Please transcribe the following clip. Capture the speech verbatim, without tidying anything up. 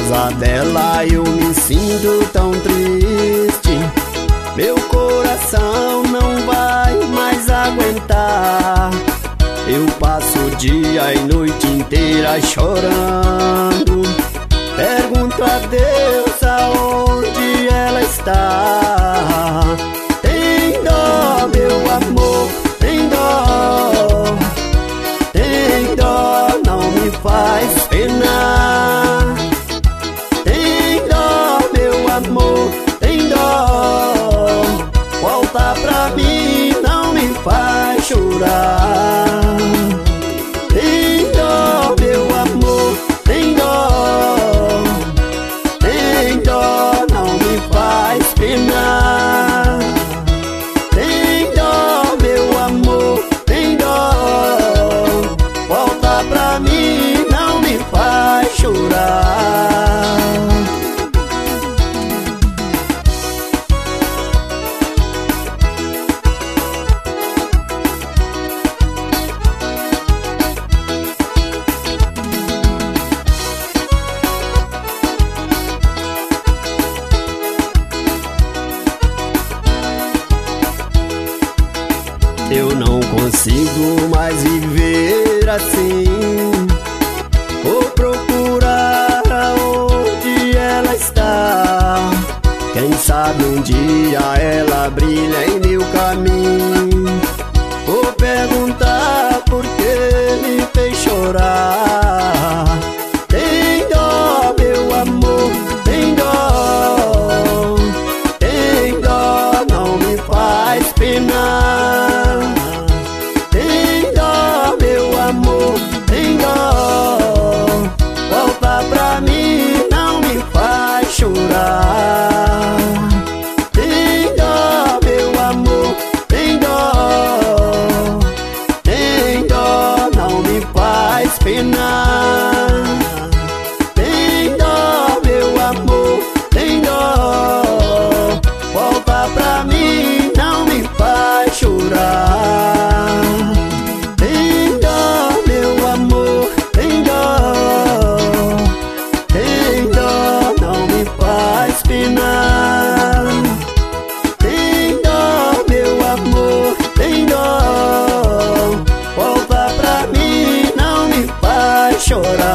causa dela eu me sinto tão triste. Meu coração não vai mais aguentar. Eu passo o dia e noite inteira chorando. Pergunto a Deus aonde ela está. Tem dó, meu amor, tem dó. Tem dó, não me faz pena. Tem dó, meu amor, tem dó. Volta pra mim, não me faz chorar. Tem dó, meu amor, tem dó. Tem dó, não me faz pena. Tem dó, meu amor, tem dó. Volta pra mim, não me faz chorar. Eu não consigo mais viver assim. Vou procurar aonde ela está. Quem sabe um dia ela brilha em meu caminho. Vou perguntar por que me fez chorar. Tem dó, meu amor, tem dó. Tem dó, não me faz penar. Tem dó, volta pra mim, não me faz chorar. Tem dó, meu amor, tem dó. Tem dó, não me faz penar. Tem dó, meu amor, tem dó. Volta pra mim, não me faz chorar. Tem dó, meu amor, tem dó. Tem dó, não me faz penar. Tem dó, meu amor, tem dó. Volta pra mim, não me faz chorar.